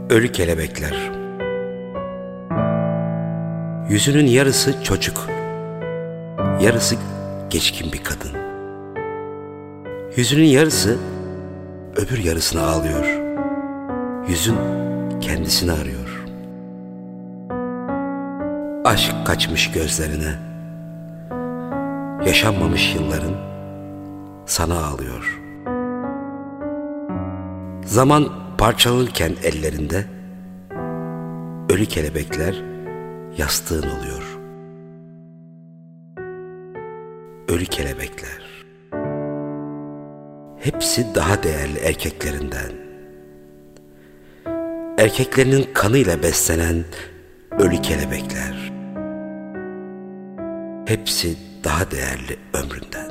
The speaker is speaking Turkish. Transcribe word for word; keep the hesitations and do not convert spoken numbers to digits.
Ölü kelebekler. Yüzünün yarısı çocuk, yarısı geçkin bir kadın. Yüzünün yarısı öbür yarısını ağlıyor. Yüzün kendisini arıyor. Aşk kaçmış gözlerine, yaşanmamış yılların sana ağlıyor. Zaman parçalanırken ellerinde, ölü kelebekler yastığın oluyor. Ölü kelebekler. Hepsi daha değerli erkeklerinden. Erkeklerinin kanıyla beslenen ölü kelebekler. Hepsi daha değerli ömründen.